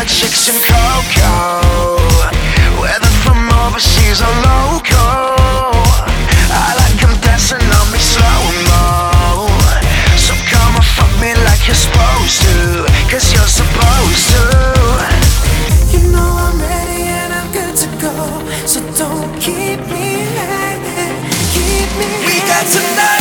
the chicks in Coco, whether from overseas or local. I like them dancing on me slow-mo. So come and fuck me like you're supposed to, 'cause you're supposed to. You know I'm ready and I'm good to go, so don't keep me hanging, keep me hanging. We got tonight.